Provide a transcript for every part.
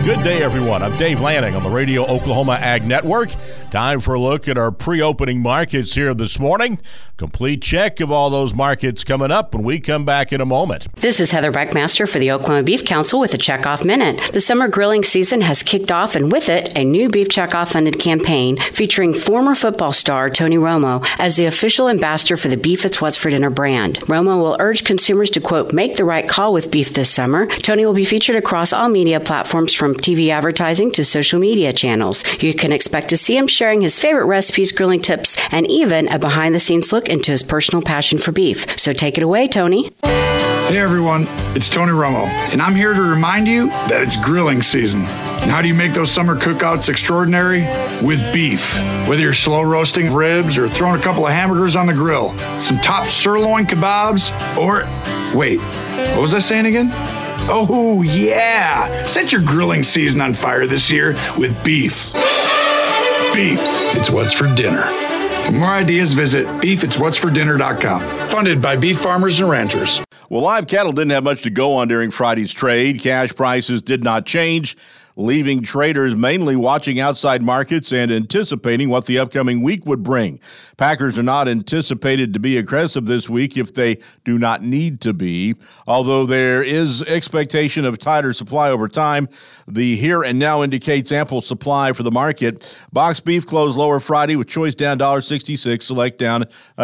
Good day, everyone. I'm Dave Lanning on the Radio Oklahoma Ag Network. Time for a look at our pre-opening markets here this morning. Complete check of all those markets coming up when we come back in a moment. This is Heather Beckmaster for the Oklahoma Beef Council with a Checkoff Minute. The summer grilling season has kicked off, and with it, a new Beef Checkoff funded campaign featuring former football star Tony Romo as the official ambassador for the Beef It's What's for Dinner brand. Romo will urge consumers to, quote, make the right call with beef this summer. Tony will be featured across all media platforms from TV advertising to social media channels. You can expect to see him sharing his favorite recipes, grilling tips, and even a behind-the-scenes look into his personal passion for beef. So take it away, Tony. Hey everyone, it's Tony Romo, and I'm here to remind you that it's grilling season. And how do you make those summer cookouts extraordinary? With beef. Whether you're slow roasting ribs or throwing a couple of hamburgers on the grill, some top sirloin kebabs, or, wait, what was I saying again? Oh, yeah! Set your grilling season on fire this year with beef. Beef, it's what's for dinner. For more ideas, visit beefitswhatsfordinner.com. Funded by beef farmers and ranchers. Well, live cattle didn't have much to go on during Friday's trade. Cash prices did not change, leaving traders mainly watching outside markets and anticipating what the upcoming week would bring. Packers are not anticipated to be aggressive this week if they do not need to be. Although there is expectation of tighter supply over time, the here and now indicates ample supply for the market. Box beef closed lower Friday with choice down $1.66, select down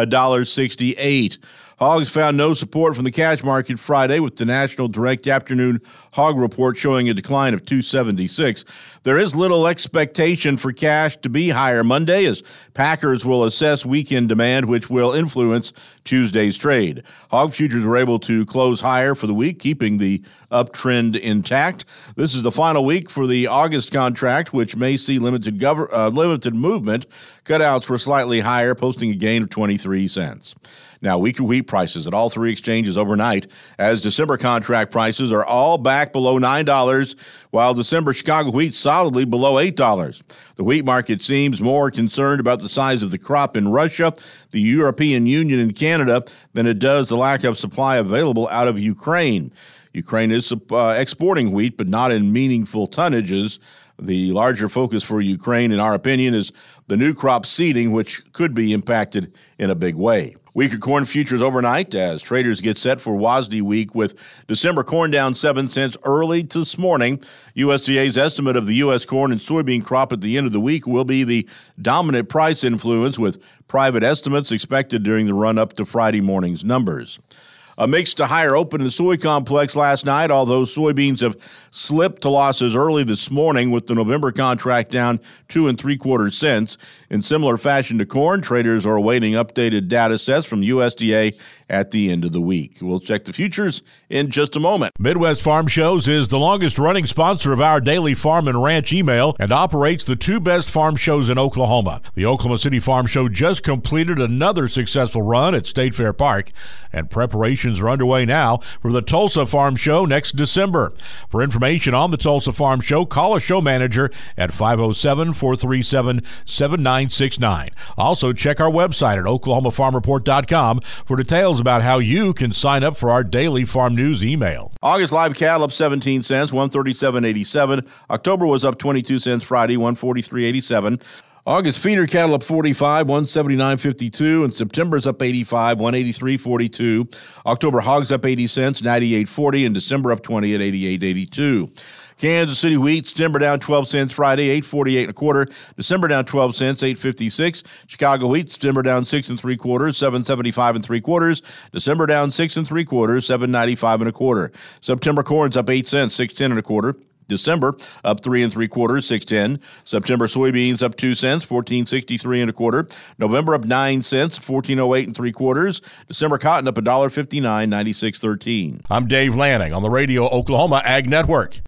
$1.68. Hogs found no support from the cash market Friday, with the National Direct Afternoon Hog Report showing a decline of $2.76. There is little expectation for cash to be higher Monday, as packers will assess weekend demand, which will influence Tuesday's trade. Hog futures were able to close higher for the week, keeping the uptrend intact. This is the final week for the August contract, which may see limited movement. Cutouts were slightly higher, posting a gain of 23 cents. Now, weekly wheat prices at all three exchanges overnight, as December contract prices are all back below $9, while December Chicago wheat solidly below $8. The wheat market seems more concerned about the size of the crop in Russia, the European Union, and Canada than it does the lack of supply available out of Ukraine. Ukraine is exporting wheat, but not in meaningful tonnages. The larger focus for Ukraine, in our opinion, is the new crop seeding, which could be impacted in a big way. Weaker corn futures overnight as traders get set for WASDE week, with December corn down 7 cents early this morning. USDA's estimate of the U.S. corn and soybean crop at the end of the week will be the dominant price influence, with private estimates expected during the run-up to Friday morning's numbers. A mix to higher open in the soy complex last night, although soybeans have slipped to losses early this morning, with the November contract down 2 3/4 cents. In similar fashion to corn, traders are awaiting updated data sets from USDA at the end of the week. We'll check the futures in just a moment. Midwest Farm Shows is the longest-running sponsor of our daily farm and ranch email and operates the two best farm shows in Oklahoma. The Oklahoma City Farm Show just completed another successful run at State Fair Park, and preparations are underway now for the Tulsa Farm Show next December. For information on the Tulsa Farm Show, call a show manager at 507-437-7969. Also, check our website at oklahomafarmreport.com for details about how you can sign up for our daily farm news email. August live cattle up 17 cents, 137.87. October was up 22 cents Friday, 143.87. August feeder cattle up 45, 179.52, and September's up 85, 183.42. October hogs up 80 cents, 98.40, and December up 20 at 88.82. Kansas City wheat, September down 12 cents Friday, 8.48 1/4. December down 12 cents, 8.56. Chicago wheat, September down 6 3/4, 7.75 3/4. December down 6 3/4, 7.95 1/4. September corn's up 8 cents, 6.10 1/4. December up 3 3/4, 6.10. September soybeans up 2 cents, 14.63 1/4. November up 9 cents, 14.08 3/4. December cotton up $1.59, 96.13. I'm Dave Lanning on the Radio Oklahoma Ag Network.